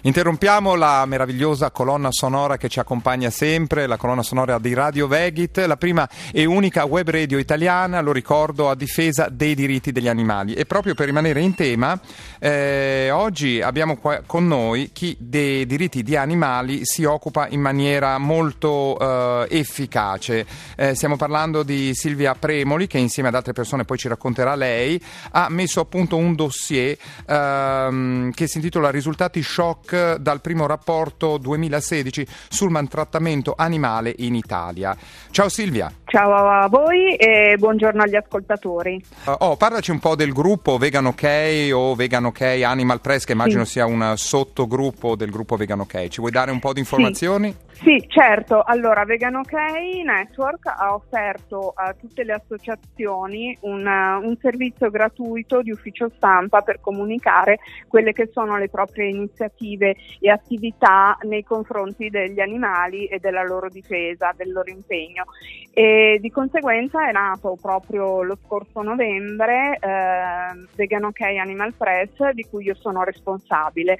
Interrompiamo la meravigliosa colonna sonora che ci accompagna sempre, la colonna sonora di Radio Vegit, la prima e unica web radio italiana, lo ricordo, a difesa dei diritti degli animali. E proprio per rimanere in tema, oggi abbiamo qua con noi chi dei diritti di animali si occupa in maniera molto efficace. Stiamo parlando di Silvia Premoli, che insieme ad altre persone, poi ci racconterà lei, ha messo a punto un dossier che si intitola Risultati shock dal primo rapporto 2016 sul maltrattamento animale in Italia. Ciao Silvia. Ciao a voi e buongiorno agli ascoltatori. Parlaci un po' del gruppo Vegan OK o Vegan OK Animal Press, che immagino sia un sottogruppo del gruppo Vegan OK. Ci vuoi dare un po' di informazioni? Sì, certo. Allora, Vegan OK Network ha offerto a tutte le associazioni un servizio gratuito di ufficio stampa per comunicare quelle che sono le proprie iniziative e attività nei confronti degli animali e della loro difesa, del loro impegno. E di conseguenza è nato proprio lo scorso novembre Vegan OK Animal Press, di cui io sono responsabile.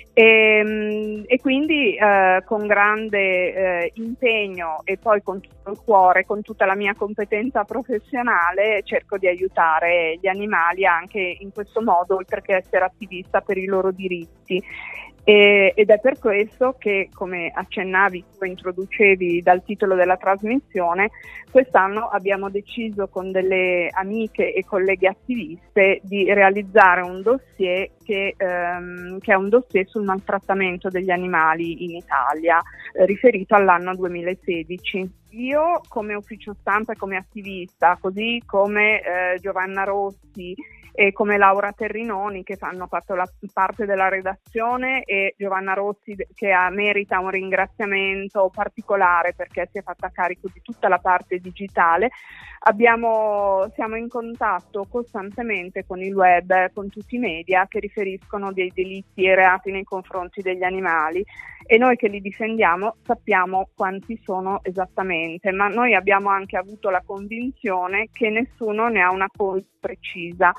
E quindi con grande impegno e poi con tutto il cuore, con tutta la mia competenza professionale, cerco di aiutare gli animali anche in questo modo, oltre che essere attivista per i loro diritti. Ed è per questo che, come accennavi, tu introducevi dal titolo della trasmissione, quest'anno abbiamo deciso con delle amiche e colleghe attiviste di realizzare un dossier che è un dossier sul maltrattamento degli animali in Italia, riferito all'anno 2016. Io come ufficio stampa e come attivista, così come Giovanna Rossi e come Laura Terrinoni, che hanno fatto parte della redazione, e Giovanna Rossi che merita un ringraziamento particolare perché si è fatta carico di tutta la parte digitale. Siamo in contatto costantemente con il web, con tutti i media che riferiscono dei delitti e reati nei confronti degli animali, e noi che li difendiamo sappiamo quanti sono esattamente, ma noi abbiamo anche avuto la convinzione che nessuno ne ha una colpa precisa.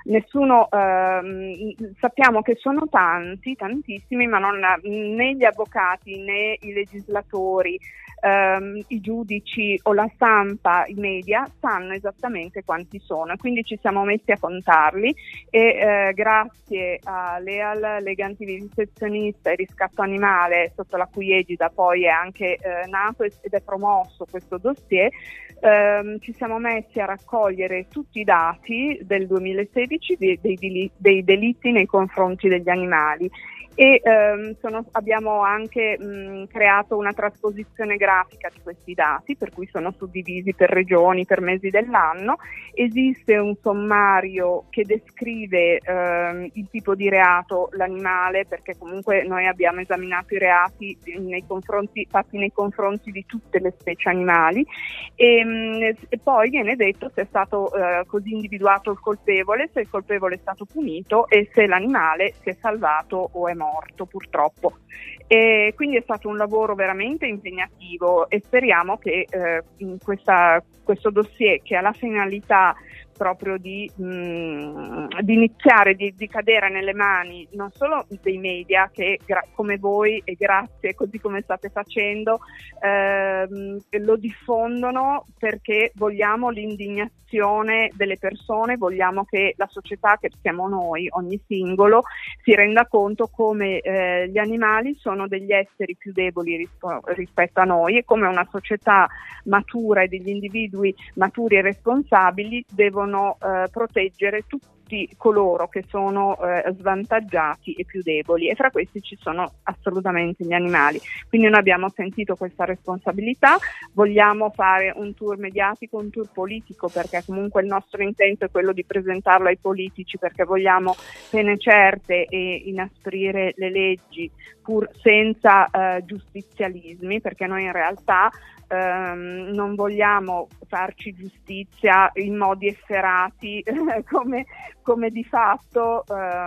Sappiamo che sono tantissimi, ma né gli avvocati né i legislatori, i giudici o la stampa, i media sanno esattamente quanti sono, quindi ci siamo messi a contarli e grazie a LEAL, Lega Antivivisezionista e Riscatto Animale, sotto la cui egida poi è anche nato ed è promosso questo dossier, ci siamo messi a raccogliere tutti i dati del 2016 dei delitti nei confronti degli animali. E abbiamo anche creato una trasposizione grafica di questi dati, per cui sono suddivisi per regioni, per mesi dell'anno. Esiste un sommario che descrive il tipo di reato, l'animale, perché comunque noi abbiamo esaminato i reati fatti nei confronti di tutte le specie animali, e poi viene detto se è stato così individuato il colpevole, se il colpevole è stato punito e se l'animale si è salvato o è morto, purtroppo. E quindi è stato un lavoro veramente impegnativo e speriamo che questo dossier, che ha la finalità proprio di iniziare, di cadere nelle mani non solo dei media che come voi, e grazie, così come state facendo, lo diffondono, perché vogliamo l'indignazione delle persone, vogliamo che la società, che siamo noi, ogni singolo, si renda conto come gli animali sono degli esseri più deboli rispetto a noi, e come una società matura e degli individui maturi e responsabili devono proteggere tutti coloro che sono svantaggiati e più deboli, e fra questi ci sono assolutamente gli animali. Quindi noi abbiamo sentito questa responsabilità, vogliamo fare un tour mediatico, un tour politico, perché comunque il nostro intento è quello di presentarlo ai politici, perché vogliamo pene certe e inasprire le leggi pur senza giustizialismi, perché noi in realtà non vogliamo farci giustizia in modi efferati come di fatto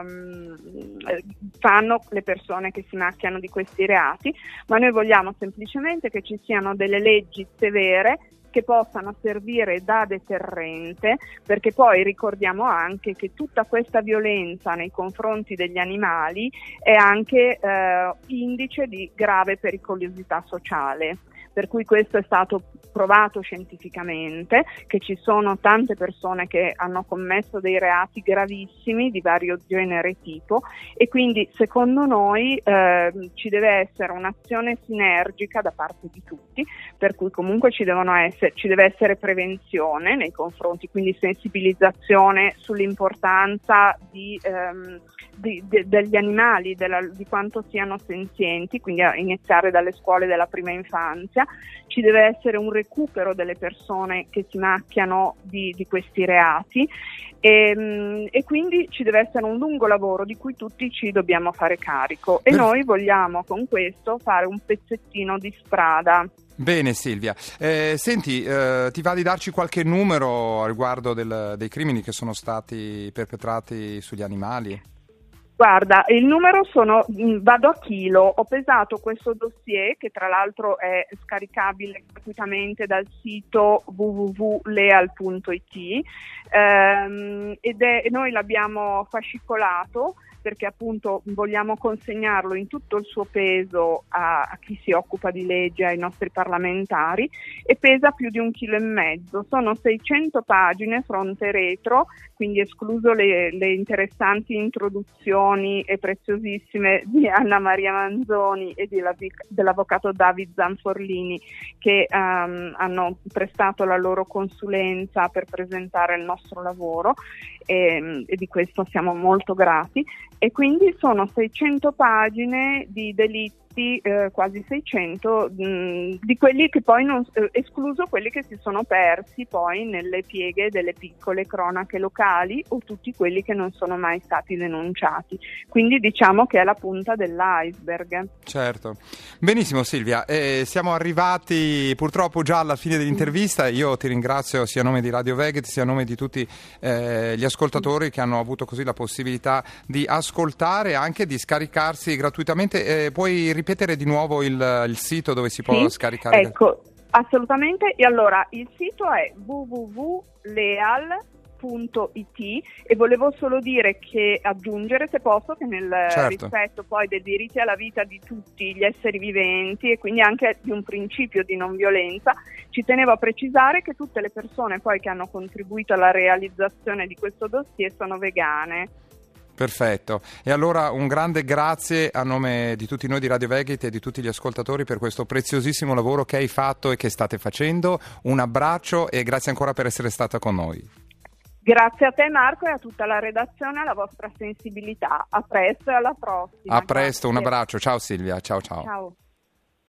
fanno le persone che si macchiano di questi reati, ma noi vogliamo semplicemente che ci siano delle leggi severe che possano servire da deterrente, perché poi ricordiamo anche che tutta questa violenza nei confronti degli animali è anche indice di grave pericolosità sociale. Per cui questo è stato provato scientificamente, che ci sono tante persone che hanno commesso dei reati gravissimi di vario genere e tipo, e quindi secondo noi ci deve essere un'azione sinergica da parte di tutti, per cui comunque ci deve essere prevenzione nei confronti, quindi sensibilizzazione sull'importanza degli animali, di quanto siano senzienti, quindi a iniziare dalle scuole della prima infanzia. Ci deve essere un recupero delle persone che si macchiano di questi reati e quindi ci deve essere un lungo lavoro di cui tutti ci dobbiamo fare carico, e noi vogliamo con questo fare un pezzettino di strada. Bene Silvia, senti, ti va di darci qualche numero a riguardo dei crimini che sono stati perpetrati sugli animali? Guarda, il numero vado a chilo, ho pesato questo dossier che tra l'altro è scaricabile gratuitamente dal sito www.leal.it noi l'abbiamo fascicolato perché appunto vogliamo consegnarlo in tutto il suo peso a chi si occupa di legge, ai nostri parlamentari, e pesa più di 1,5 kg. Sono 600 pagine fronte e retro, quindi escluso le interessanti introduzioni e preziosissime di Anna Maria Manzoni e dell'avvocato David Zanforlini, che hanno prestato la loro consulenza per presentare il nostro lavoro, e di questo siamo molto grati. E quindi sono 600 pagine di delitti, quasi 600, di quelli che poi escluso quelli che si sono persi poi nelle pieghe delle piccole cronache locali, o tutti quelli che non sono mai stati denunciati. Quindi diciamo che è la punta dell'iceberg. Certo. Benissimo Silvia, siamo arrivati purtroppo già alla fine dell'intervista. Io ti ringrazio sia a nome di Radio Veghet sia a nome di tutti gli ascoltatori che hanno avuto così la possibilità di ascoltare e anche di scaricarsi gratuitamente. Puoi ripetere di nuovo il sito dove si può scaricare? Ecco, assolutamente. E allora il sito è www.leal.it, e volevo solo aggiungere, se posso, che nel rispetto poi dei diritti alla vita di tutti gli esseri viventi, e quindi anche di un principio di non violenza, ci tenevo a precisare che tutte le persone poi che hanno contribuito alla realizzazione di questo dossier sono vegane. Perfetto, e allora un grande grazie a nome di tutti noi di Radio Veghet e di tutti gli ascoltatori per questo preziosissimo lavoro che hai fatto e che state facendo. Un abbraccio e grazie ancora per essere stata con noi. Grazie a te Marco e a tutta la redazione, alla vostra sensibilità. A presto e alla prossima. A presto, grazie. Un abbraccio, ciao Silvia, ciao. Ciao.